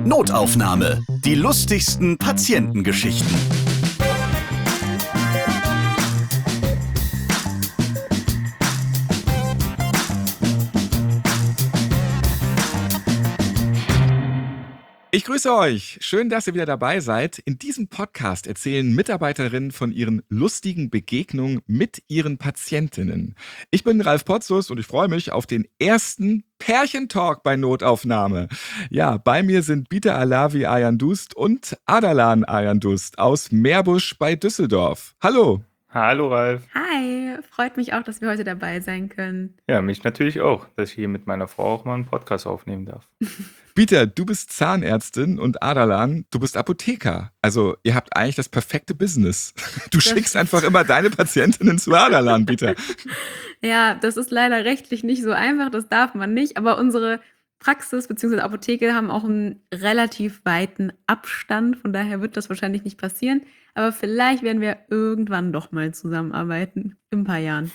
Notaufnahme. Die lustigsten Patientengeschichten. Ich grüße euch. Schön, dass ihr wieder dabei seid. In diesem Podcast erzählen Mitarbeiterinnen von ihren lustigen Begegnungen mit ihren Patientinnen. Ich bin Ralf Potzus und ich freue mich auf den ersten Pärchentalk bei Notaufnahme. Ja, bei mir sind Bita Alavi Ayandust und Adalan Ayandust aus Meerbusch bei Düsseldorf. Hallo. Hallo Ralf. Hi, freut mich auch, dass wir heute dabei sein können. Ja, mich natürlich auch, dass ich hier mit meiner Frau auch mal einen Podcast aufnehmen darf. Bita, du bist Zahnärztin und Adalan, du bist Apotheker. Also ihr habt eigentlich das perfekte Business. Du schickst einfach immer deine Patientinnen zu Adalan, Bita. Ja, das ist leider rechtlich nicht so einfach, das darf man nicht, aber unsere Praxis bzw. Apotheke haben auch einen relativ weiten Abstand, von daher wird das wahrscheinlich nicht passieren, aber vielleicht werden wir irgendwann doch mal zusammenarbeiten, in ein paar Jahren.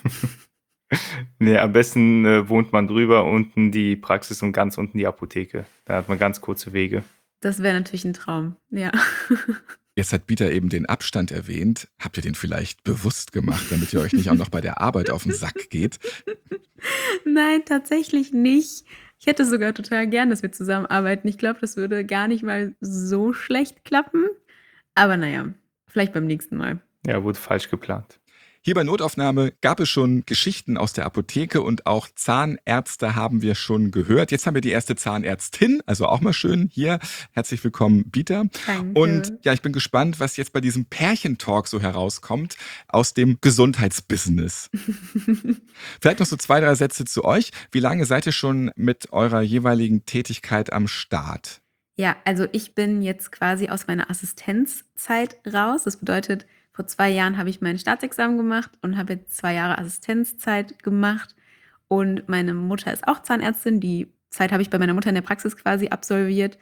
Nee, am besten wohnt man drüber, unten die Praxis und ganz unten die Apotheke. Da hat man ganz kurze Wege. Das wäre natürlich ein Traum, ja. Jetzt hat Bita eben den Abstand erwähnt. Habt ihr den vielleicht bewusst gemacht, damit ihr euch nicht auch noch bei der Arbeit auf den Sack geht? Nein, tatsächlich nicht. Ich hätte sogar total gern, dass wir zusammenarbeiten. Ich glaube, das würde gar nicht mal so schlecht klappen. Aber naja, vielleicht beim nächsten Mal. Ja, wurde falsch geplant. Hier bei Notaufnahme gab es schon Geschichten aus der Apotheke und auch Zahnärzte haben wir schon gehört. Jetzt haben wir die erste Zahnärztin, also auch mal schön hier. Herzlich willkommen, Bita. Danke. Und ja, ich bin gespannt, was jetzt bei diesem Pärchentalk so herauskommt aus dem Gesundheitsbusiness. Vielleicht noch so 2, 3 Sätze zu euch. Wie lange seid ihr schon mit eurer jeweiligen Tätigkeit am Start? Ja, also ich bin jetzt quasi aus meiner Assistenzzeit raus. Das bedeutet, vor 2 Jahren habe ich mein Staatsexamen gemacht und habe jetzt 2 Jahre Assistenzzeit gemacht. Und meine Mutter ist auch Zahnärztin. Die Zeit habe ich bei meiner Mutter in der Praxis quasi absolviert.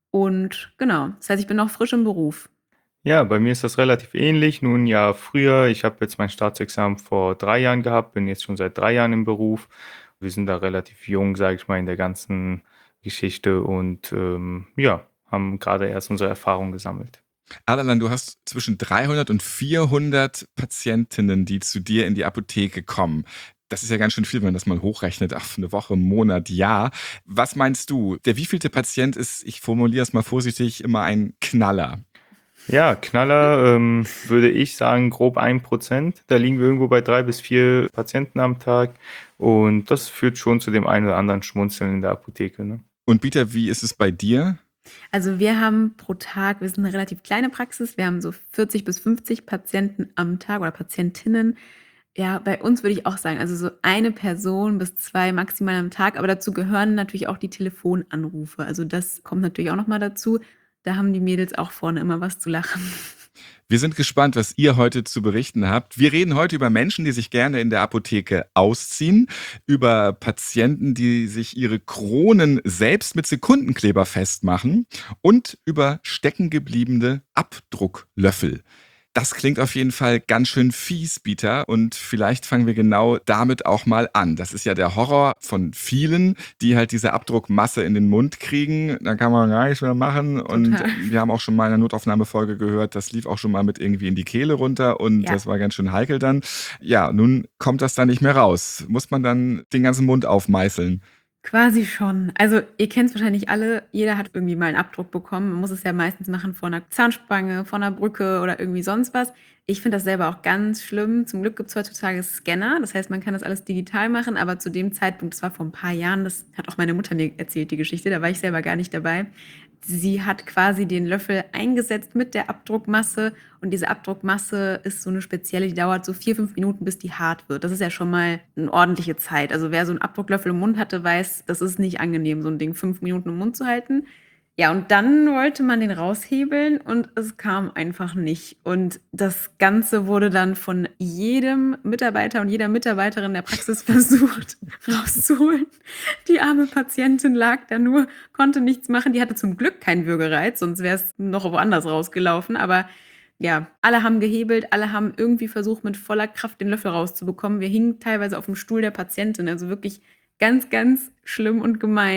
Und genau, das heißt, ich bin noch frisch im Beruf. Ja, bei mir ist das relativ ähnlich. Nur ein Jahr früher. Ich habe jetzt mein Staatsexamen vor 3 Jahren gehabt, bin jetzt schon seit 3 Jahren im Beruf. Wir sind da relativ jung, sage ich mal, in der ganzen Geschichte und ja, haben gerade erst unsere Erfahrung gesammelt. Adalan, du hast zwischen 300 und 400 Patientinnen, die zu dir in die Apotheke kommen. Das ist ja ganz schön viel, wenn man das mal hochrechnet auf eine Woche, Monat, Jahr. Was meinst du? Der wievielte Patient ist, ich formuliere es mal vorsichtig, immer ein Knaller? Ja, Knaller würde ich sagen grob 1%. Da liegen wir irgendwo bei 3 bis 4 Patienten am Tag. Und das führt schon zu dem einen oder anderen Schmunzeln in der Apotheke, ne? Und Bita, wie ist es bei dir? Also wir haben pro Tag, wir sind eine relativ kleine Praxis, wir haben so 40 bis 50 Patienten am Tag oder Patientinnen. Ja, bei uns würde ich auch sagen, also so eine Person bis 2 maximal am Tag, aber dazu gehören natürlich auch die Telefonanrufe. Also das kommt natürlich auch noch mal dazu. Da haben die Mädels auch vorne immer was zu lachen. Wir sind gespannt, was ihr heute zu berichten habt. Wir reden heute über Menschen, die sich gerne in der Apotheke ausziehen, über Patienten, die sich ihre Kronen selbst mit Sekundenkleber festmachen und über steckengebliebene Abdrucklöffel. Das klingt auf jeden Fall ganz schön fies, Bita. Und vielleicht fangen wir genau damit auch mal an. Das ist ja der Horror von vielen, die halt diese Abdruckmasse in den Mund kriegen. Da kann man gar nichts mehr machen. Und Total. wir haben auch schon mal in einer Notaufnahmefolge gehört, das lief auch schon mal mit irgendwie in die Kehle runter. Und Ja. das war ganz schön heikel dann. Ja, nun kommt das da nicht mehr raus. Muss man dann den ganzen Mund aufmeißeln? Quasi schon. Also ihr kennt es wahrscheinlich alle, jeder hat irgendwie mal einen Abdruck bekommen. Man muss es ja meistens machen vor einer Zahnspange, vor einer Brücke oder irgendwie sonst was. Ich finde das selber auch ganz schlimm. Zum Glück gibt es heutzutage Scanner. Das heißt, man kann das alles digital machen. Aber zu dem Zeitpunkt, das war vor ein paar Jahren, das hat auch meine Mutter mir erzählt, die Geschichte. Da war ich selber gar nicht dabei. Sie hat quasi den Löffel eingesetzt mit der Abdruckmasse. Und diese Abdruckmasse ist so eine spezielle, die dauert so 4, 5 Minuten, bis die hart wird. Das ist ja schon mal eine ordentliche Zeit. Also wer so einen Abdrucklöffel im Mund hatte, weiß, das ist nicht angenehm, so ein Ding 5 Minuten im Mund zu halten. Ja, und dann wollte man den raushebeln und es kam einfach nicht. Und das Ganze wurde dann von jedem Mitarbeiter und jeder Mitarbeiterin der Praxis versucht rauszuholen. Die arme Patientin lag da nur, konnte nichts machen. Die hatte zum Glück keinen Würgereiz, sonst wäre es noch woanders rausgelaufen. Aber ja, alle haben gehebelt, alle haben irgendwie versucht, mit voller Kraft den Löffel rauszubekommen. Wir hingen teilweise auf dem Stuhl der Patientin, also wirklich ganz, ganz schlimm und gemein.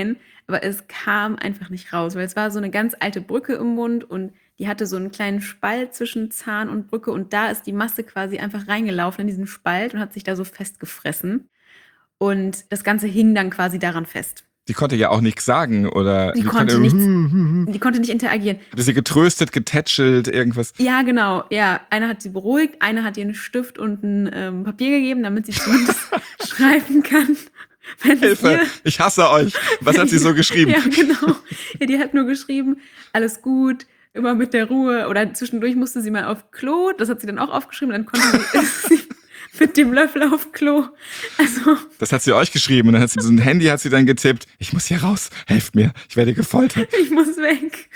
aber es kam einfach nicht raus, weil es war so eine ganz alte Brücke im Mund und die hatte so einen kleinen Spalt zwischen Zahn und Brücke und da ist die Masse quasi einfach reingelaufen in diesen Spalt und hat sich da so festgefressen. Und das Ganze hing dann quasi daran fest. Die konnte ja auch nichts sagen oder Die konnte nicht interagieren. Hatte sie getröstet, getätschelt, irgendwas. Ja, genau. Ja, einer hat sie beruhigt, einer hat ihr einen Stift und ein Papier gegeben, damit sie zumindest schreiben kann. Wenn es Hilfe, ihr- ich hasse euch. Was hat sie so geschrieben? Ja, genau. Ja, die hat nur geschrieben, alles gut, immer mit der Ruhe. Oder zwischendurch musste sie mal auf Klo, das hat sie dann auch aufgeschrieben, dann konnte sie mit dem Löffel auf Klo. Also, Das hat sie euch geschrieben und dann hat sie so ein Handy hat sie dann getippt. Ich muss hier raus, helft mir, ich werde gefoltert. ich muss weg.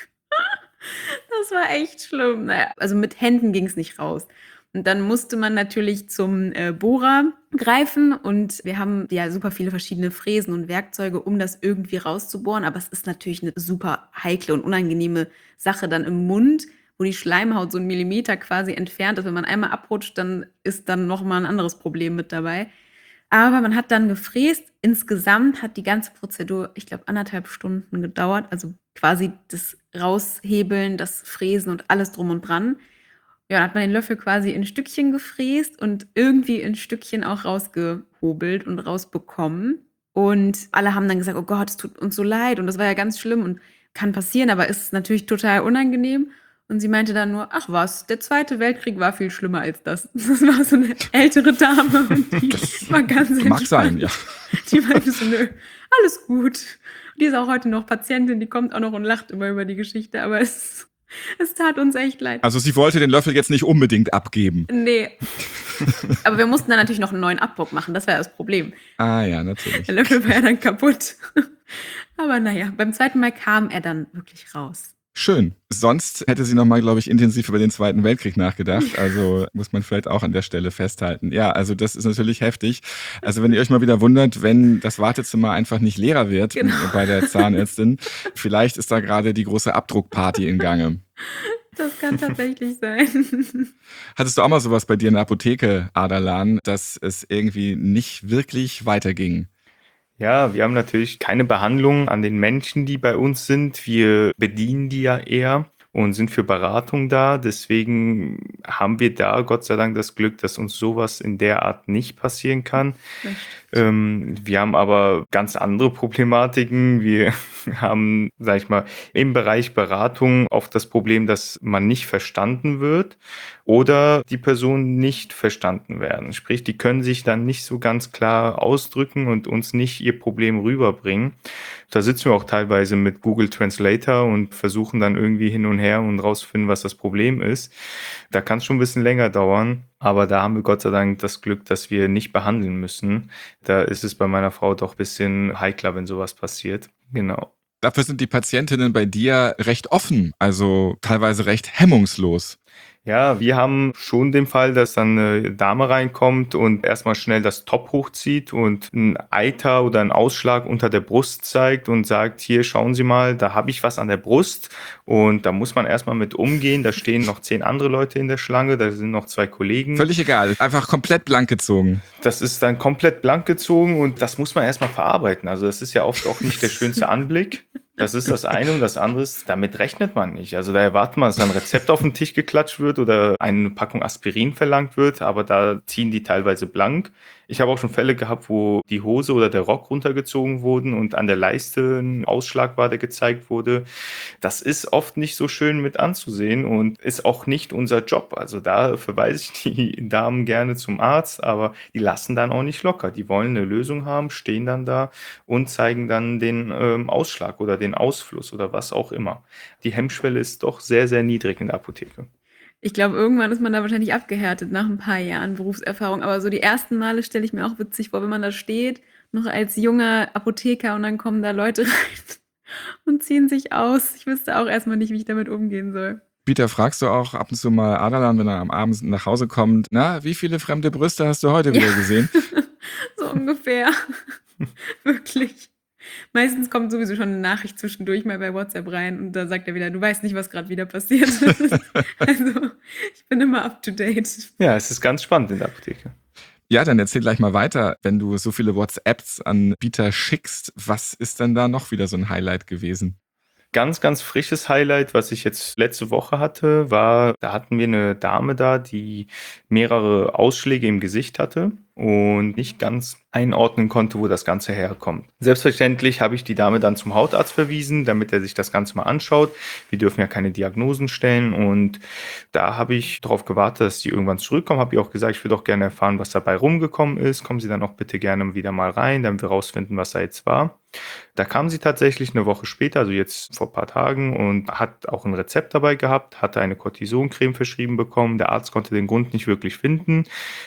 Das war echt schlimm. Naja, also mit Händen ging es nicht raus. Und dann musste man natürlich zum Bohrer greifen und wir haben ja super viele verschiedene Fräsen und Werkzeuge, um das irgendwie rauszubohren. Aber es ist natürlich eine super heikle und unangenehme Sache dann im Mund, wo die Schleimhaut so 1 Millimeter quasi entfernt ist. Wenn man einmal abrutscht, dann ist dann nochmal ein anderes Problem mit dabei. Aber man hat dann gefräst. Insgesamt hat die ganze Prozedur, ich glaube, 1,5 Stunden gedauert. Also quasi das Raushebeln, das Fräsen und alles drum und dran. Ja, dann hat man den Löffel quasi in Stückchen gefräst und irgendwie in Stückchen auch rausgehobelt und rausbekommen. Und alle haben dann gesagt, oh Gott, es tut uns so leid und das war ja ganz schlimm und kann passieren, aber ist natürlich total unangenehm. Und sie meinte dann nur, ach was, der Zweite Weltkrieg war viel schlimmer als das. Das war so eine ältere Dame und die war ganz entspannt. Mag sein, ja. Die meinte so, nö, alles gut. Die ist auch heute noch Patientin, die kommt auch noch und lacht immer über die Geschichte, aber es tat uns echt leid. Also sie wollte den Löffel jetzt nicht unbedingt abgeben. Nee. Aber wir mussten dann natürlich noch einen neuen Abdruck machen, das war ja das Problem. Ah ja, natürlich. Der Löffel war ja dann kaputt. Aber naja, beim zweiten Mal kam er dann wirklich raus. Schön. Sonst hätte sie nochmal, glaube ich, intensiv über den Zweiten Weltkrieg nachgedacht. Also muss man vielleicht auch an der Stelle festhalten. Ja, also das ist natürlich heftig. Also wenn ihr euch mal wieder wundert, wenn das Wartezimmer einfach nicht leerer wird bei der Zahnärztin, vielleicht ist da gerade die große Abdruckparty in Gange. Das kann tatsächlich sein. Hattest du auch mal sowas bei dir in der Apotheke, Adalan, dass es irgendwie nicht wirklich weiterging? Ja, wir haben natürlich keine Behandlung an den Menschen, die bei uns sind. Wir bedienen die ja eher und sind für Beratung da. Deswegen haben wir da Gott sei Dank das Glück, dass uns sowas in der Art nicht passieren kann. Wir haben aber ganz andere Problematiken. Wir haben, sag ich mal, im Bereich Beratung oft das Problem, dass man nicht verstanden wird oder die Personen nicht verstanden werden. Sprich, die können sich dann nicht so ganz klar ausdrücken und uns nicht ihr Problem rüberbringen. Da sitzen wir auch teilweise mit Google Translator und versuchen dann irgendwie hin und her und rauszufinden, was das Problem ist. Da kann es schon ein bisschen länger dauern, aber da haben wir Gott sei Dank das Glück, dass wir nicht behandeln müssen. Da ist es bei meiner Frau doch ein bisschen heikler, wenn sowas passiert. Genau. Dafür sind die Patientinnen bei dir recht offen, also teilweise recht hemmungslos. Ja, wir haben schon den Fall, dass dann eine Dame reinkommt und erstmal schnell das Top hochzieht und ein Eiter oder einen Ausschlag unter der Brust zeigt und sagt, hier, schauen Sie mal, da habe ich was an der Brust und da muss man erstmal mit umgehen. Da stehen noch 10 andere Leute in der Schlange, da sind noch 2 Kollegen. Völlig egal, einfach komplett blank gezogen. Das ist dann komplett blank gezogen und das muss man erstmal verarbeiten. Also das ist ja oft auch nicht der schönste Anblick. Das ist das eine und das andere ist, damit rechnet man nicht. Also da erwartet man, dass ein Rezept auf den Tisch geklatscht wird oder eine Packung Aspirin verlangt wird, aber da ziehen die teilweise blank. Ich habe auch schon Fälle gehabt, wo die Hose oder der Rock runtergezogen wurden und an der Leiste ein Ausschlag war, der gezeigt wurde. Das ist oft nicht so schön mit anzusehen und ist auch nicht unser Job. Also da verweise ich die Damen gerne zum Arzt, aber die lassen dann auch nicht locker. Die wollen eine Lösung haben, stehen dann da und zeigen dann den Ausschlag oder den Ausfluss oder was auch immer. Die Hemmschwelle ist doch sehr, sehr niedrig in der Apotheke. Ich glaube, irgendwann ist man da wahrscheinlich abgehärtet nach ein paar Jahren Berufserfahrung. Aber so die ersten Male stelle ich mir auch witzig vor, wenn man da steht, noch als junger Apotheker und dann kommen da Leute rein und ziehen sich aus. Ich wüsste auch erstmal nicht, wie ich damit umgehen soll. Peter, fragst du auch ab und zu mal Adalan, wenn er am Abend nach Hause kommt, na, wie viele fremde Brüste hast du heute wieder gesehen? So ungefähr. Wirklich. Meistens kommt sowieso schon eine Nachricht zwischendurch mal bei WhatsApp rein und da sagt er wieder, du weißt nicht, was gerade wieder passiert ist. Also, ich bin immer up to date. Ja, es ist ganz spannend in der Apotheke. Ja, dann erzähl gleich mal weiter. Wenn du so viele WhatsApps an Bieter schickst, was ist denn da noch wieder so ein Highlight gewesen? Ganz, ganz frisches Highlight, was ich jetzt letzte Woche hatte, war, da hatten wir eine Dame da, die mehrere Ausschläge im Gesicht hatte und nicht ganz einordnen konnte, wo das Ganze herkommt. Selbstverständlich habe ich die Dame dann zum Hautarzt verwiesen, damit er sich das Ganze mal anschaut. Wir dürfen ja keine Diagnosen stellen und da habe ich darauf gewartet, dass die irgendwann zurückkommen. Habe ihr auch gesagt, ich würde auch gerne erfahren, was dabei rumgekommen ist. Kommen Sie dann auch bitte gerne wieder mal rein, damit wir rausfinden, was da jetzt war. Da kam sie tatsächlich eine Woche später, also jetzt vor ein paar Tagen, und hat auch ein Rezept dabei gehabt, hatte eine Cortisoncreme verschrieben bekommen. Der Arzt konnte den Grund nicht wirklich finden.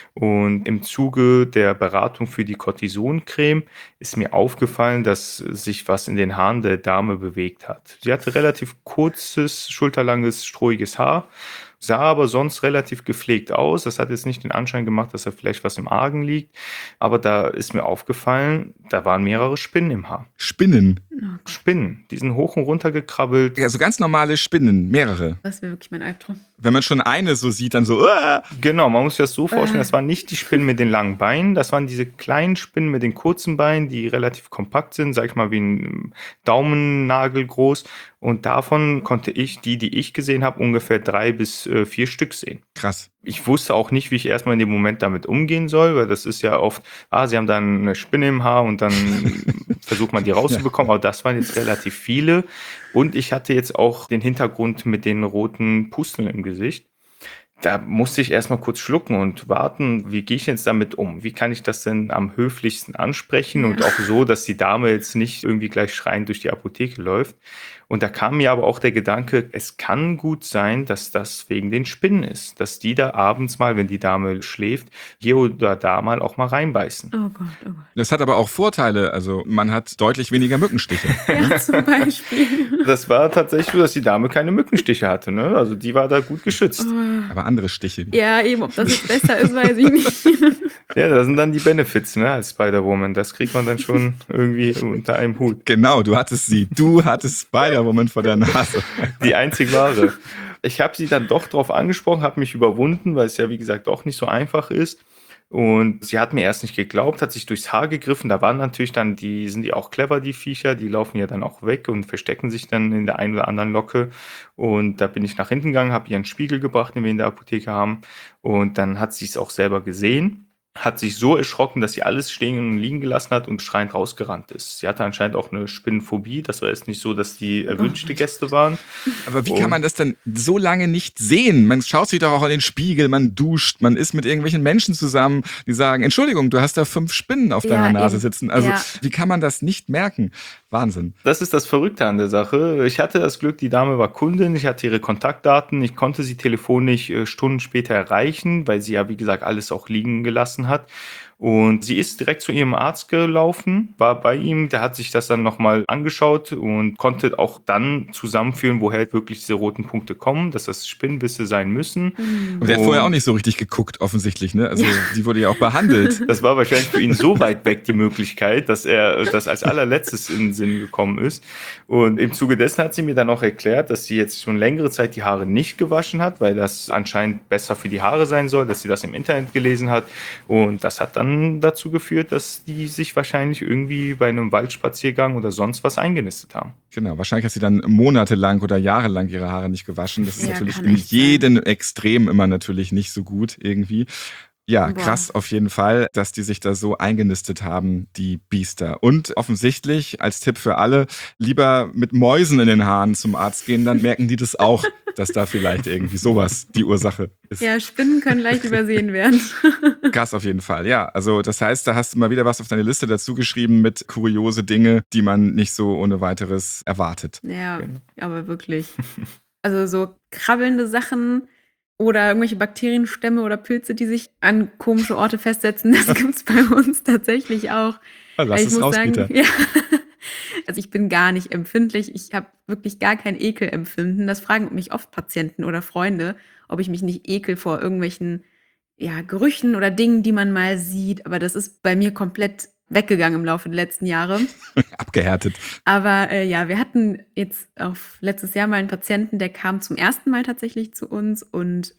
Und im Zuge der Beratung für die Cortisoncreme ist mir aufgefallen, dass sich was in den Haaren der Dame bewegt hat. Sie hatte relativ kurzes, schulterlanges, strohiges Haar, sah aber sonst relativ gepflegt aus. Das hat jetzt nicht den Anschein gemacht, dass da vielleicht was im Argen liegt. Aber da ist mir aufgefallen, da waren mehrere Spinnen im Haar. Spinnen. Spinnen, die sind hoch und runter gekrabbelt. Also ganz normale Spinnen, mehrere. Das wäre wirklich mein Albtraum. Wenn man schon eine so sieht, dann so. Genau, man muss sich das so vorstellen, das waren nicht die Spinnen mit den langen Beinen, das waren diese kleinen Spinnen mit den kurzen Beinen, die relativ kompakt sind, sag ich mal wie ein Daumennagel groß. Und davon konnte ich, die ich gesehen habe, ungefähr 3 bis 4 Stück sehen. Krass. Ich wusste auch nicht, wie ich erstmal in dem Moment damit umgehen soll, weil das ist ja oft, sie haben dann eine Spinne im Haar und dann versucht man die rauszubekommen, aber das waren jetzt relativ viele. Und ich hatte jetzt auch den Hintergrund mit den roten Pusteln im Gesicht. Da musste ich erstmal kurz schlucken und warten, wie gehe ich jetzt damit um? Wie kann ich das denn am höflichsten ansprechen und auch so, dass die Dame jetzt nicht irgendwie gleich schreiend durch die Apotheke läuft? Und da kam mir aber auch der Gedanke, es kann gut sein, dass das wegen den Spinnen ist, dass die da abends mal, wenn die Dame schläft, hier oder da mal auch mal reinbeißen. Oh Gott, oh Gott. Das hat aber auch Vorteile. Also man hat deutlich weniger Mückenstiche. Ja, zum Beispiel. Das war tatsächlich so, dass die Dame keine Mückenstiche hatte, ne? Also die war da gut geschützt. Aber andere Stiche. Ja, eben, ob das jetzt besser ist, weiß ich nicht. Ja, das sind dann die Benefits, ne, als Spider-Woman. Das kriegt man dann schon irgendwie unter einem Hut. Genau, du hattest sie. Du hattest Spider-Woman vor der Nase. Die einzig wahre. Ich habe sie dann doch drauf angesprochen, habe mich überwunden, weil es ja, wie gesagt, auch nicht so einfach ist. Und sie hat mir erst nicht geglaubt, hat sich durchs Haar gegriffen. Da waren natürlich dann, sind die auch clever, die Viecher. Die laufen ja dann auch weg und verstecken sich dann in der einen oder anderen Locke. Und da bin ich nach hinten gegangen, habe ihr einen Spiegel gebracht, den wir in der Apotheke haben. Und dann hat sie es auch selber gesehen. Hat sich so erschrocken, dass sie alles stehen und liegen gelassen hat und schreiend rausgerannt ist. Sie hatte anscheinend auch eine Spinnenphobie. Das war jetzt nicht so, dass die erwünschte Gäste waren. Aber wie kann man das denn so lange nicht sehen? Man schaut sich doch auch in den Spiegel, man duscht, man ist mit irgendwelchen Menschen zusammen, die sagen, Entschuldigung, du hast da 5 Spinnen auf deiner Nase eben. sitzen. Also Ja. wie kann man das nicht merken? Wahnsinn. Das ist das Verrückte an der Sache. Ich hatte das Glück, die Dame war Kundin, ich hatte ihre Kontaktdaten, ich konnte sie telefonisch Stunden später erreichen, weil sie ja, wie gesagt, alles auch liegen gelassen hat. Und sie ist direkt zu ihrem Arzt gelaufen, war bei ihm, der hat sich das dann nochmal angeschaut und konnte auch dann zusammenführen, woher wirklich diese roten Punkte kommen, dass das Spinnbisse sein müssen. Und der hat vorher auch nicht so richtig geguckt, offensichtlich, ne? Also die wurde ja auch behandelt. Das war wahrscheinlich für ihn so weit weg die Möglichkeit, dass er das als allerletztes in den Sinn gekommen ist. Und im Zuge dessen hat sie mir dann auch erklärt, dass sie jetzt schon längere Zeit die Haare nicht gewaschen hat, weil das anscheinend besser für die Haare sein soll, dass sie das im Internet gelesen hat. Und das hat dann dazu geführt, dass die sich wahrscheinlich irgendwie bei einem Waldspaziergang oder sonst was eingenistet haben. Genau, wahrscheinlich hat sie dann monatelang oder jahrelang ihre Haare nicht gewaschen. Das ist Ja, natürlich kann in echt sein. jedem Extrem immer natürlich nicht so gut irgendwie. Ja, Boah. krass auf jeden Fall, dass die sich da so eingenistet haben, die Biester. Und offensichtlich als Tipp für alle, lieber mit Mäusen in den Haaren zum Arzt gehen, dann merken die das auch, dass da vielleicht irgendwie sowas die Ursache ist. Ja, Spinnen können leicht übersehen werden. Krass auf jeden Fall, ja. Also das heißt, da hast du mal wieder was auf deine Liste dazu geschrieben mit kuriose Dinge, die man nicht so ohne weiteres erwartet. Ja, Genau. aber wirklich. Also so krabbelnde Sachen oder irgendwelche Bakterienstämme oder Pilze, die sich an komische Orte festsetzen, das gibt's bei uns tatsächlich auch. Lass Ich es muss raus, sagen, Peter. ja. Also ich bin gar nicht empfindlich. Ich habe wirklich gar kein Ekelempfinden. Das fragen mich oft Patienten oder Freunde, ob ich mich nicht ekel vor irgendwelchen Gerüchen oder Dingen, die man mal sieht. Aber das ist bei mir komplett weggegangen im Laufe der letzten Jahre. Abgehärtet. Aber wir hatten jetzt letztes Jahr mal einen Patienten, der kam zum ersten Mal tatsächlich zu uns und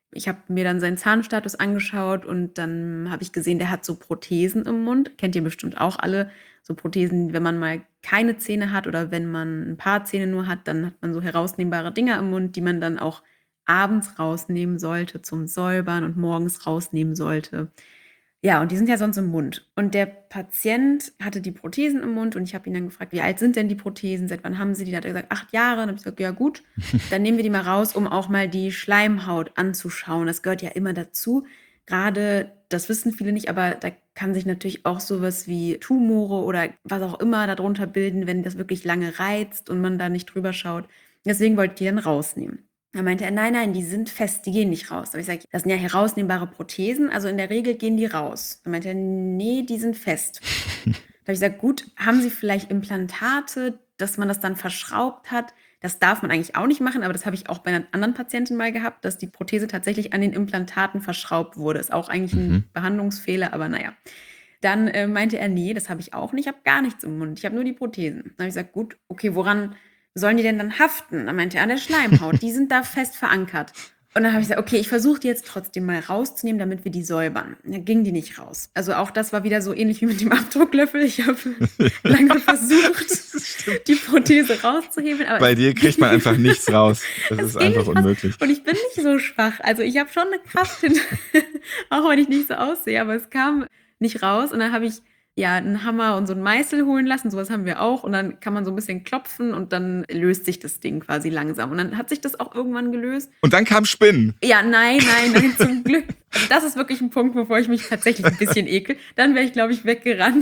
Ich habe mir dann seinen Zahnstatus angeschaut und dann habe ich gesehen, der hat so Prothesen im Mund. Kennt ihr bestimmt auch alle. So Prothesen, wenn man mal keine Zähne hat oder wenn man ein paar Zähne nur hat, dann hat man so herausnehmbare Dinger im Mund, die man dann auch abends rausnehmen sollte zum Säubern und morgens rausnehmen sollte. Ja, und die sind ja sonst im Mund. Und der Patient hatte die Prothesen im Mund und ich habe ihn dann gefragt, wie alt sind denn die Prothesen? Seit wann haben sie die? Da hat er gesagt, 8 Jahre. Dann habe ich gesagt, ja gut, dann nehmen wir die mal raus, um auch mal die Schleimhaut anzuschauen. Das gehört ja immer dazu. Gerade, das wissen viele nicht, aber da kann sich natürlich auch sowas wie Tumore oder was auch immer darunter bilden, wenn das wirklich lange reizt und man da nicht drüber schaut. Deswegen wollte ich die dann rausnehmen. Da meinte er, nein, die sind fest, die gehen nicht raus. Da habe ich gesagt, das sind ja herausnehmbare Prothesen, also in der Regel gehen die raus. Da meinte er, nee, die sind fest. Da habe ich gesagt, gut, haben Sie vielleicht Implantate, dass man das dann verschraubt hat? Das darf man eigentlich auch nicht machen, aber das habe ich auch bei einer anderen Patientin mal gehabt, dass die Prothese tatsächlich an den Implantaten verschraubt wurde. Ist auch eigentlich ein Behandlungsfehler, aber naja. Dann meinte er, nee, das habe ich auch nicht, ich habe gar nichts im Mund, ich habe nur die Prothesen. Dann habe ich gesagt, gut, okay, woran sollen die denn dann haften? Dann meinte er, an der Schleimhaut, die sind da fest verankert. Und dann habe ich gesagt, okay, ich versuche die jetzt trotzdem mal rauszunehmen, damit wir die säubern. Dann ging die nicht raus. Also auch das war wieder so ähnlich wie mit dem Abdrucklöffel. Ich habe lange versucht, die Prothese rauszuheben. Aber Bei dir kriegt man einfach nichts raus. Das ist einfach nicht raus. unmöglich. Und ich bin nicht so schwach. Also ich habe schon eine Kraft, auch wenn ich nicht so aussehe, aber es kam nicht raus. Und dann habe ich einen Hammer und so einen Meißel holen lassen, sowas haben wir auch. Und dann kann man so ein bisschen klopfen und dann löst sich das Ding quasi langsam. Und dann hat sich das auch irgendwann gelöst. Und dann kam Spinnen. Ja, nein, zum Glück. Also das ist wirklich ein Punkt, bevor ich mich tatsächlich ein bisschen ekel. Dann wäre ich, glaube ich, weggerannt.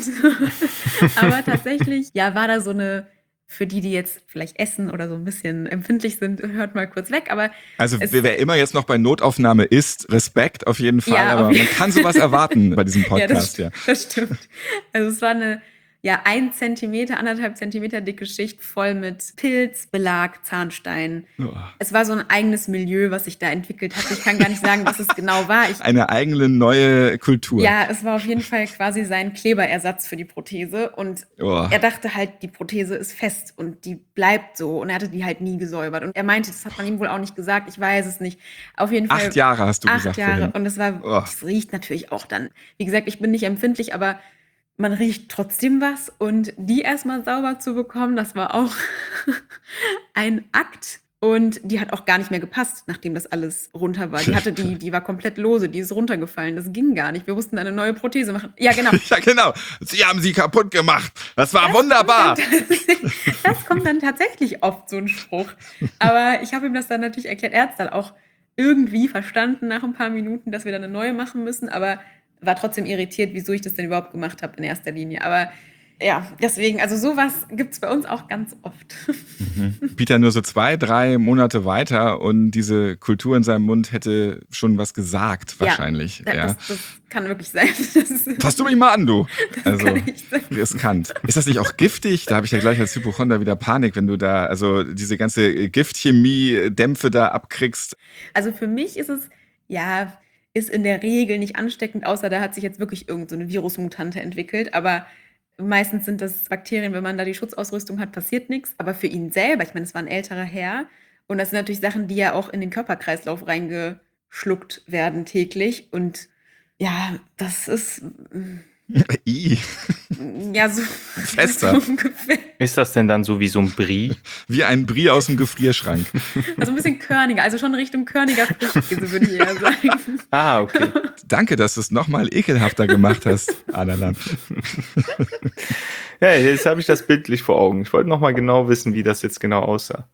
Aber tatsächlich, war da so eine, für die jetzt vielleicht essen oder so ein bisschen empfindlich sind, hört mal kurz weg. Aber also wer immer jetzt noch bei Notaufnahme ist, Respekt auf jeden Fall. Ja, aber man kann sowas erwarten bei diesem Podcast. Das stimmt. Also es war eine 1 Zentimeter, 1,5 Zentimeter dicke Schicht voll mit Pilz, Belag, Zahnstein. Oh. Es war so ein eigenes Milieu, was sich da entwickelt hat. Ich kann gar nicht sagen, was es genau war. Eine eigene neue Kultur. Ja, es war auf jeden Fall quasi sein Kleberersatz für die Prothese. Und er dachte halt, die Prothese ist fest und die bleibt so. Und er hatte die halt nie gesäubert. Und er meinte, das hat man ihm wohl auch nicht gesagt. Ich weiß es nicht. Auf jeden Fall 8 Jahre hast du 8 gesagt. Jahre. Vorhin. Und es riecht natürlich auch dann. Wie gesagt, ich bin nicht empfindlich, aber man riecht trotzdem was. Und die erstmal sauber zu bekommen, das war auch ein Akt. Und die hat auch gar nicht mehr gepasst, nachdem das alles runter war. Die war komplett lose, die ist runtergefallen. Das ging gar nicht. Wir mussten eine neue Prothese machen. Ja, genau. Ja, genau. Sie haben sie kaputt gemacht. Das war wunderbar. Das kommt dann tatsächlich oft, so ein Spruch. Aber ich habe ihm das dann natürlich erklärt. Er hat es dann auch irgendwie verstanden nach ein paar Minuten, dass wir dann eine neue machen müssen. Aber war trotzdem irritiert, wieso ich das denn überhaupt gemacht habe in erster Linie. Aber ja, deswegen, also sowas gibt es bei uns auch ganz oft. Peter nur so 2, 3 Monate weiter und diese Kultur in seinem Mund hätte schon was gesagt, wahrscheinlich. Das kann wirklich sein. Fass du mich mal an, du. Das kann echt sein. Riskant. Ist das nicht auch giftig? Da habe ich ja gleich als Hypochonder wieder Panik, wenn du da also diese ganze Giftchemie-Dämpfe da abkriegst. Also für mich ist es, ist in der Regel nicht ansteckend, außer da hat sich jetzt wirklich irgend so eine Virusmutante entwickelt. Aber meistens sind das Bakterien, wenn man da die Schutzausrüstung hat, passiert nichts. Aber für ihn selber, ich meine, es war ein älterer Herr. Und das sind natürlich Sachen, die ja auch in den Körperkreislauf reingeschluckt werden täglich. Und das ist so fester. So ungefähr. Ist das denn dann so wie so ein Brie? Wie ein Brie aus dem Gefrierschrank. Also ein bisschen körniger, also schon Richtung körniger Frischkäse, würde ich eher sagen. Ah, okay. Danke, dass du es nochmal ekelhafter gemacht hast, Adalan. Ja, jetzt habe ich das bildlich vor Augen. Ich wollte nochmal genau wissen, wie das jetzt genau aussah.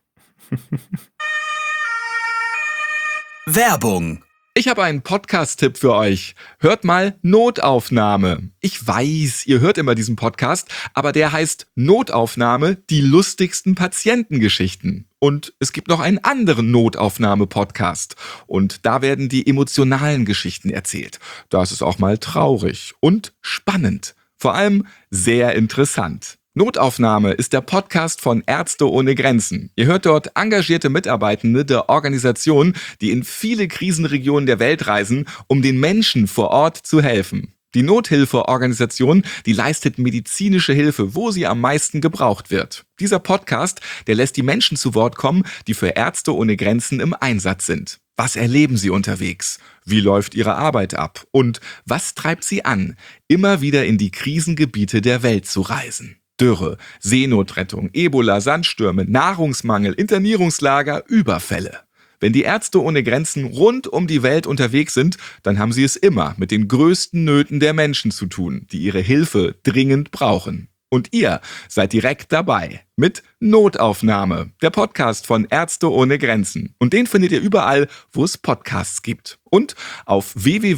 Werbung. Ich habe einen Podcast-Tipp für euch. Hört mal Notaufnahme. Ich weiß, ihr hört immer diesen Podcast, aber der heißt Notaufnahme, die lustigsten Patientengeschichten. Und es gibt noch einen anderen Notaufnahme-Podcast. Und da werden die emotionalen Geschichten erzählt. Da ist es auch mal traurig und spannend. Vor allem sehr interessant. Notaufnahme ist der Podcast von Ärzte ohne Grenzen. Ihr hört dort engagierte Mitarbeitende der Organisation, die in viele Krisenregionen der Welt reisen, um den Menschen vor Ort zu helfen. Die Nothilfeorganisation, die leistet medizinische Hilfe, wo sie am meisten gebraucht wird. Dieser Podcast, der lässt die Menschen zu Wort kommen, die für Ärzte ohne Grenzen im Einsatz sind. Was erleben Sie unterwegs? Wie läuft Ihre Arbeit ab? Und was treibt Sie an, immer wieder in die Krisengebiete der Welt zu reisen? Dürre, Seenotrettung, Ebola, Sandstürme, Nahrungsmangel, Internierungslager, Überfälle. Wenn die Ärzte ohne Grenzen rund um die Welt unterwegs sind, dann haben sie es immer mit den größten Nöten der Menschen zu tun, die ihre Hilfe dringend brauchen. Und ihr seid direkt dabei mit Notaufnahme, der Podcast von Ärzte ohne Grenzen. Und den findet ihr überall, wo es Podcasts gibt. Und auf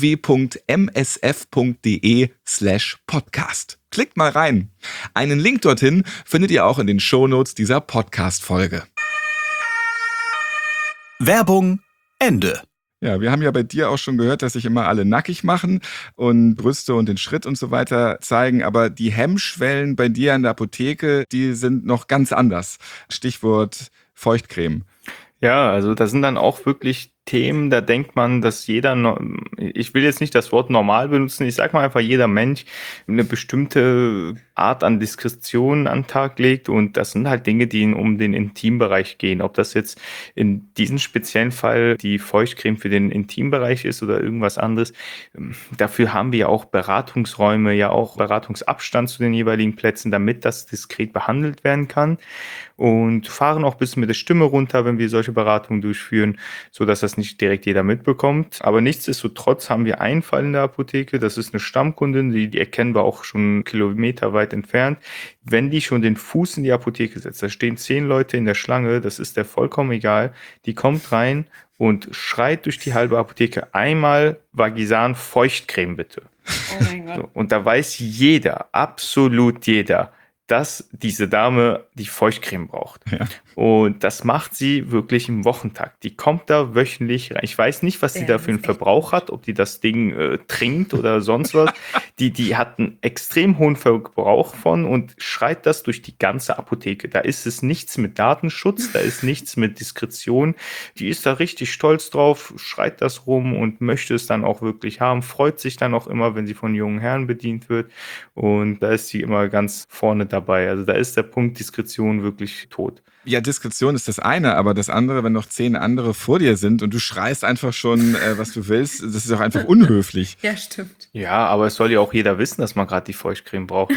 www.msf.de/podcast. Klickt mal rein. Einen Link dorthin findet ihr auch in den Shownotes dieser Podcast-Folge. Werbung Ende. Ja, wir haben ja bei dir auch schon gehört, dass sich immer alle nackig machen und Brüste und den Schritt und so weiter zeigen. Aber die Hemmschwellen bei dir an der Apotheke, die sind noch ganz anders. Stichwort Feuchtcreme. Ja, also das sind dann auch wirklich Themen, da denkt man, dass ich will jetzt nicht das Wort normal benutzen, ich sag mal einfach, jeder Mensch eine bestimmte Art an Diskretion an den Tag legt, und das sind halt Dinge, die um den Intimbereich gehen. Ob das jetzt in diesem speziellen Fall die Feuchtcreme für den Intimbereich ist oder irgendwas anderes, dafür haben wir ja auch Beratungsräume, ja auch Beratungsabstand zu den jeweiligen Plätzen, damit das diskret behandelt werden kann, und fahren auch ein bisschen mit der Stimme runter, wenn wir solche Beratungen durchführen, sodass das nicht direkt jeder mitbekommt. Aber nichtsdestotrotz haben wir einen Fall in der Apotheke, das ist eine Stammkundin, die erkennen wir auch schon kilometerweit entfernt. Wenn die schon den Fuß in die Apotheke setzt, da stehen 10 Leute in der Schlange, das ist der vollkommen egal, die kommt rein und schreit durch die halbe Apotheke: einmal Vagisan Feuchtcreme bitte. Oh mein Gott. So, und da weiß jeder, absolut jeder, dass diese Dame die Feuchtcreme braucht. Ja. Und das macht sie wirklich im Wochentakt. Die kommt da wöchentlich rein. Ich weiß nicht, was die Ja, da das für einen ist echt Verbrauch hat, ob die das Ding trinkt oder sonst was. Die hat einen extrem hohen Verbrauch von und schreit das durch die ganze Apotheke. Da ist es nichts mit Datenschutz, da ist nichts mit Diskretion. Die ist da richtig stolz drauf, schreit das rum und möchte es dann auch wirklich haben, freut sich dann auch immer, wenn sie von jungen Herren bedient wird. Und da ist sie immer ganz vorne dabei. Also da ist der Punkt Diskretion wirklich tot. Ja, Diskretion ist das eine, aber das andere, wenn noch 10 andere vor dir sind und du schreist einfach schon, was du willst, das ist auch einfach unhöflich. Ja, stimmt. Ja, aber es soll ja auch jeder wissen, dass man gerade die Feuchtcreme braucht.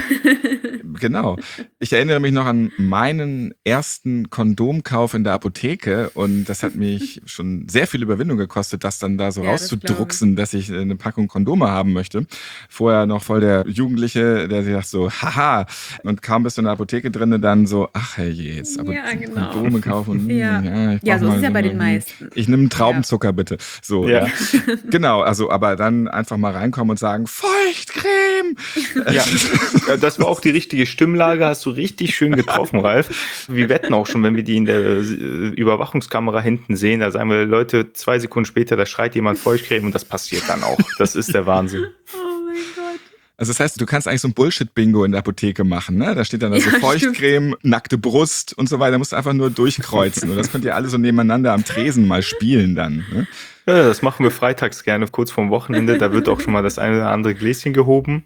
Genau. Ich erinnere mich noch an meinen ersten Kondomkauf in der Apotheke, und das hat mich schon sehr viel Überwindung gekostet, das dann da so Ja, das rauszudrucksen, dass ich eine Packung Kondome haben möchte. Vorher noch voll der Jugendliche, der sich sagt so, haha, und kaum bist du in der Apotheke drin, dann so, ach herrje, jetzt aber Ja, genau. Kondome kaufen. Ja. Ich Ja, brauch so ist mal es ja bei den meisten. Ich nehme einen Traubenzucker bitte. So, Ja. Genau, also aber dann einfach mal reinkommen und sagen, Feuchtcreme! Ja, das war auch die richtige Stimmlage, hast du richtig schön getroffen, Ralf. Wir wetten auch schon, wenn wir die in der Überwachungskamera hinten sehen, da sagen wir, Leute, 2 Sekunden später, da schreit jemand Feuchtcreme, und das passiert dann auch. Das ist der Wahnsinn. Oh mein Gott. Also das heißt, du kannst eigentlich so ein Bullshit-Bingo in der Apotheke machen, ne? Da steht dann also Ja, Feuchtcreme, nackte Brust und so weiter. Da musst du einfach nur durchkreuzen. Und das könnt ihr alle so nebeneinander am Tresen mal spielen dann. Ne? Ja, das machen wir freitags gerne, kurz vorm Wochenende. Da wird auch schon mal das eine oder andere Gläschen gehoben.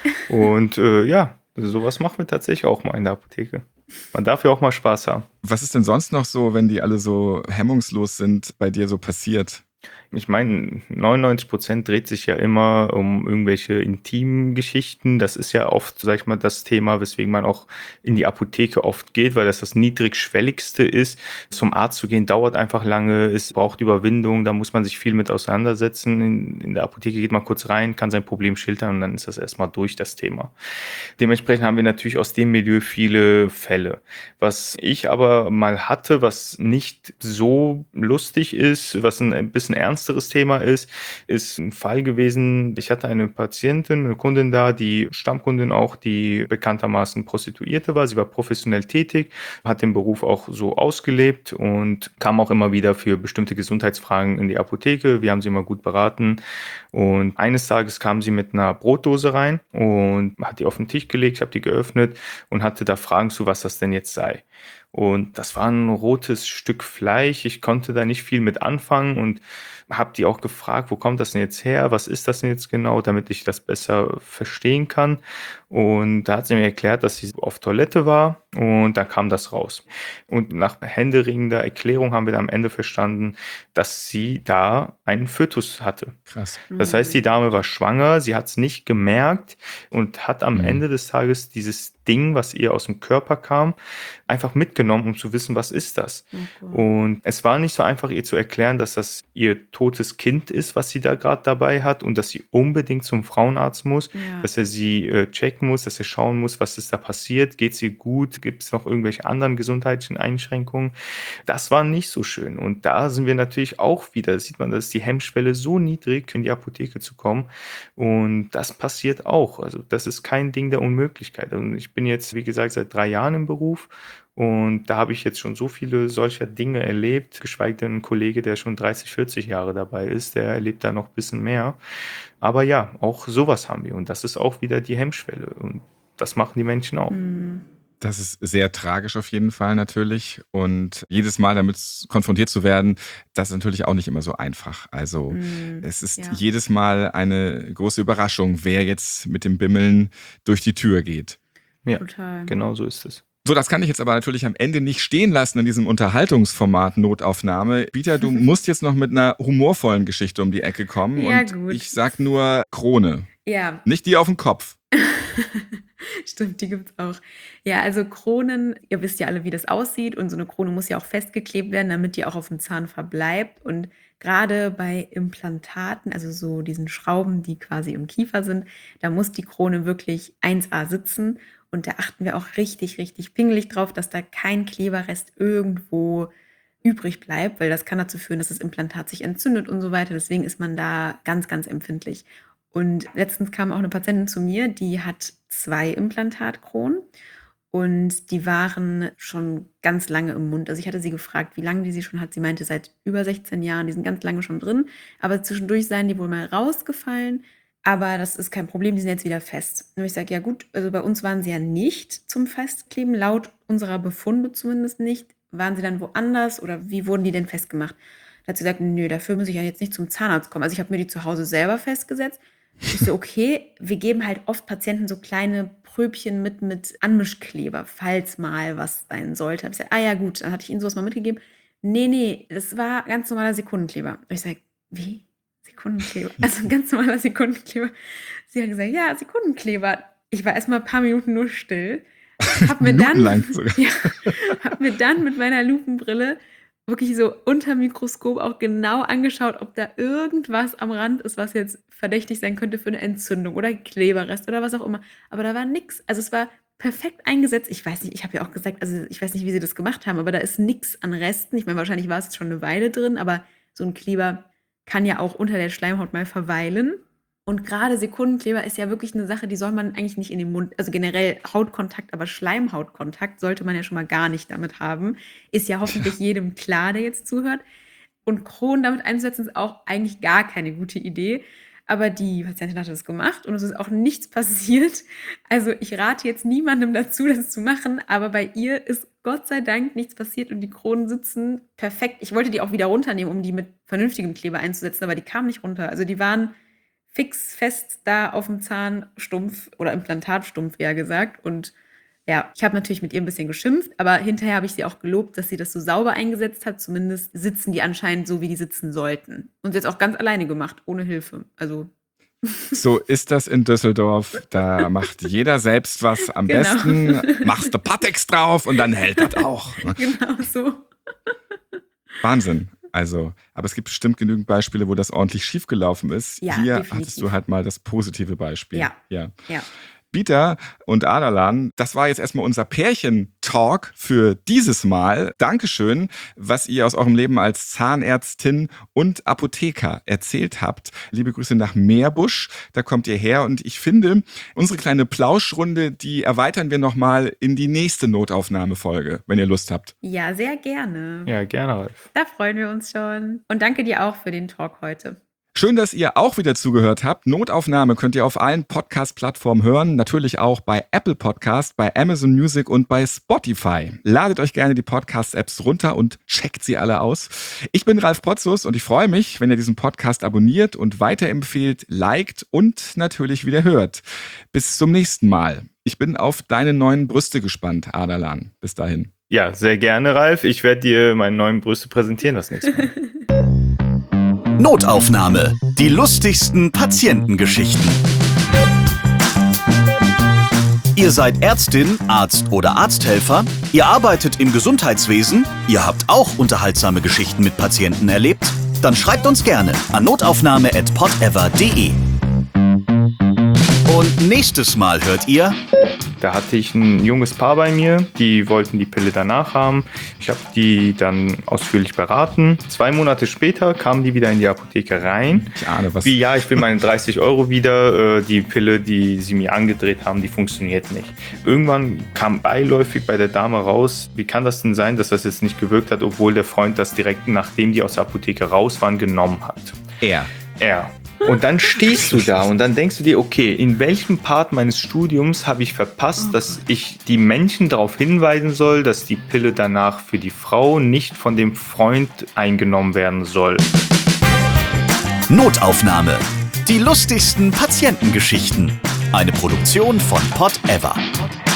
Und ja, sowas machen wir tatsächlich auch mal in der Apotheke. Man darf ja auch mal Spaß haben. Was ist denn sonst noch so, wenn die alle so hemmungslos sind, bei dir so passiert? Ich meine, 99% dreht sich ja immer um irgendwelche intimen Geschichten. Das ist ja oft, sag ich mal, das Thema, weswegen man auch in die Apotheke oft geht, weil das niedrigschwelligste ist. Zum Arzt zu gehen dauert einfach lange, es braucht Überwindung, da muss man sich viel mit auseinandersetzen. In der Apotheke geht man kurz rein, kann sein Problem schildern und dann ist das erstmal durch, das Thema. Dementsprechend haben wir natürlich aus dem Milieu viele Fälle. Was ich aber mal hatte, was nicht so lustig ist, was ein bisschen ernsteres Thema ist ein Fall gewesen. Ich hatte eine Patientin, eine Kundin da, die Stammkundin auch, die bekanntermaßen Prostituierte war. Sie war professionell tätig, hat den Beruf auch so ausgelebt und kam auch immer wieder für bestimmte Gesundheitsfragen in die Apotheke. Wir haben sie immer gut beraten. Und eines Tages kam sie mit einer Brotdose rein und hat die auf den Tisch gelegt. Ich habe die geöffnet und hatte da Fragen zu, was das denn jetzt sei. Und das war ein rotes Stück Fleisch. Ich konnte da nicht viel mit anfangen und habe die auch gefragt, wo kommt das denn jetzt her? Was ist das denn jetzt genau, damit ich das besser verstehen kann? Und da hat sie mir erklärt, dass sie auf Toilette war und dann kam das raus. Und nach händeringender Erklärung haben wir dann am Ende verstanden, dass sie da einen Fötus hatte. Krass. Das heißt, die Dame war schwanger, sie hat es nicht gemerkt und hat am Ende des Tages dieses Ding, was ihr aus dem Körper kam, einfach mitgenommen, um zu wissen, was ist das. Und es war nicht so einfach, ihr zu erklären, dass das ihr totes Kind ist, was sie da gerade dabei hat und dass sie unbedingt zum Frauenarzt muss, Ja. dass er sie checken muss, dass er schauen muss, was ist da passiert, geht sie gut, gibt es noch irgendwelche anderen gesundheitlichen Einschränkungen. Das war nicht so schön. Und da sind wir natürlich auch wieder, sieht man, dass die Hemmschwelle so niedrig, in die Apotheke zu kommen. Und das passiert auch. Also das ist kein Ding der Unmöglichkeit. Und ich bin jetzt, wie gesagt, seit 3 Jahren im Beruf. Und da habe ich jetzt schon so viele solcher Dinge erlebt, geschweige denn ein Kollege, der schon 30, 40 Jahre dabei ist, der erlebt da noch ein bisschen mehr. Aber ja, auch sowas haben wir. Und das ist auch wieder die Hemmschwelle. Und das machen die Menschen auch. Das ist sehr tragisch auf jeden Fall natürlich. Und jedes Mal damit konfrontiert zu werden, das ist natürlich auch nicht immer so einfach. Also es ist jedes Mal eine große Überraschung, wer jetzt mit dem Bimmeln durch die Tür geht. Ja, Total. genau so ist es. So, das kann ich jetzt aber natürlich am Ende nicht stehen lassen in diesem Unterhaltungsformat Notaufnahme. Bita, du musst jetzt noch mit einer humorvollen Geschichte um die Ecke kommen. Ja, und gut. ich sag nur Krone. Ja, Nicht die auf dem Kopf. stimmt, die gibt's auch. Ja, also Kronen, ihr wisst ja alle, wie das aussieht und so eine Krone muss ja auch festgeklebt werden, damit die auch auf dem Zahn verbleibt. Und gerade bei Implantaten, also so diesen Schrauben, die quasi im Kiefer sind, da muss die Krone wirklich 1A sitzen. Und da achten wir auch richtig, richtig pingelig drauf, dass da kein Kleberrest irgendwo übrig bleibt, weil das kann dazu führen, dass das Implantat sich entzündet und so weiter. Deswegen ist man da ganz, ganz empfindlich. Und letztens kam auch eine Patientin zu mir, die hat 2 Implantatkronen und die waren schon ganz lange im Mund. Also ich hatte sie gefragt, wie lange die sie schon hat. Sie meinte, seit über 16 Jahren, die sind ganz lange schon drin, aber zwischendurch seien die wohl mal rausgefallen. Aber das ist kein Problem, die sind jetzt wieder fest. Und ich sage, ja gut, also bei uns waren sie ja nicht zum Festkleben, laut unserer Befunde zumindest nicht. Waren sie dann woanders oder wie wurden die denn festgemacht? Da hat sie gesagt, nö, dafür muss ich ja jetzt nicht zum Zahnarzt kommen. Also ich habe mir die zu Hause selber festgesetzt. Ich so, okay, wir geben halt oft Patienten so kleine Pröbchen mit Anmischkleber, falls mal was sein sollte. Ich sage, ah ja gut, dann hatte ich ihnen sowas mal mitgegeben. Nee, das war ganz normaler Sekundenkleber. Und ich sage, wie? Sekundenkleber? Also ein ganz normaler Sekundenkleber. Sie hat gesagt, ja, Sekundenkleber. Ich war erstmal ein paar Minuten nur still. Hab mir hab mir dann mit meiner Lupenbrille wirklich so unter Mikroskop auch genau angeschaut, ob da irgendwas am Rand ist, was jetzt verdächtig sein könnte für eine Entzündung oder Kleberrest oder was auch immer. Aber da war nichts. Also es war perfekt eingesetzt. Ich weiß nicht, ich habe ja auch gesagt, also ich weiß nicht, wie sie das gemacht haben, aber da ist nichts an Resten. Ich meine, wahrscheinlich war es jetzt schon eine Weile drin, aber so ein Kleber kann ja auch unter der Schleimhaut mal verweilen. Und gerade Sekundenkleber ist ja wirklich eine Sache, die soll man eigentlich nicht in den Mund, also generell Hautkontakt, aber Schleimhautkontakt sollte man ja schon mal gar nicht damit haben. Ist ja hoffentlich jedem klar, der jetzt zuhört. Und Kronen damit einzusetzen, ist auch eigentlich gar keine gute Idee. Aber die Patientin hat das gemacht und es ist auch nichts passiert. Also ich rate jetzt niemandem dazu, das zu machen, aber bei ihr ist Gott sei Dank nichts passiert und die Kronen sitzen perfekt. Ich wollte die auch wieder runternehmen, um die mit vernünftigem Kleber einzusetzen, aber die kamen nicht runter. Also die waren fix fest da auf dem Zahnstumpf oder Implantatstumpf eher gesagt. Und ja, ich habe natürlich mit ihr ein bisschen geschimpft, aber hinterher habe ich sie auch gelobt, dass sie das so sauber eingesetzt hat. Zumindest sitzen die anscheinend so, wie die sitzen sollten. Und sie hat es auch ganz alleine gemacht, ohne Hilfe. Also So ist das in Düsseldorf. Da macht jeder selbst was. Am Genau. besten machst du Pateks drauf und dann hält das auch. genau so. Wahnsinn. Also, aber es gibt bestimmt genügend Beispiele, wo das ordentlich schiefgelaufen ist. Ja, Hier definitiv. hattest du halt mal das positive Beispiel. Ja. Bita und Adalan, das war jetzt erstmal unser Pärchen-Talk für dieses Mal. Dankeschön, was ihr aus eurem Leben als Zahnärztin und Apotheker erzählt habt. Liebe Grüße nach Meerbusch, da kommt ihr her. Und ich finde, unsere kleine Plauschrunde, die erweitern wir nochmal in die nächste Notaufnahmefolge, wenn ihr Lust habt. Ja, sehr gerne. Ja, gerne, Ralf. Da freuen wir uns schon. Und danke dir auch für den Talk heute. Schön, dass ihr auch wieder zugehört habt. Notaufnahme könnt ihr auf allen Podcast-Plattformen hören, natürlich auch bei Apple Podcast, bei Amazon Music und bei Spotify. Ladet euch gerne die Podcast-Apps runter und checkt sie alle aus. Ich bin Ralf Potzus und ich freue mich, wenn ihr diesen Podcast abonniert und weiterempfehlt, liked und natürlich wieder hört. Bis zum nächsten Mal. Ich bin auf deine neuen Brüste gespannt, Ardalan. Bis dahin. Ja, sehr gerne, Ralf. Ich werde dir meine neuen Brüste präsentieren das nächste Mal. Notaufnahme. Die lustigsten Patientengeschichten. Ihr seid Ärztin, Arzt oder Arzthelfer? Ihr arbeitet im Gesundheitswesen? Ihr habt auch unterhaltsame Geschichten mit Patienten erlebt? Dann schreibt uns gerne an notaufnahme@podever.de. Und nächstes Mal hört ihr... Da hatte ich ein junges Paar bei mir, die wollten die Pille danach haben. Ich habe die dann ausführlich beraten. 2 Monate später kamen die wieder in die Apotheke rein. Ich ahne was. Wie, ja, ich will meine 30 € wieder. Die Pille, die sie mir angedreht haben, die funktioniert nicht. Irgendwann kam beiläufig bei der Dame raus, wie kann das denn sein, dass das jetzt nicht gewirkt hat, obwohl der Freund das direkt, nachdem die aus der Apotheke raus waren, genommen hat. Er. Und dann stehst du da und dann denkst du dir, okay, in welchem Part meines Studiums habe ich verpasst, dass ich die Menschen darauf hinweisen soll, dass die Pille danach für die Frau nicht von dem Freund eingenommen werden soll. Notaufnahme. Die lustigsten Patientengeschichten. Eine Produktion von Podever.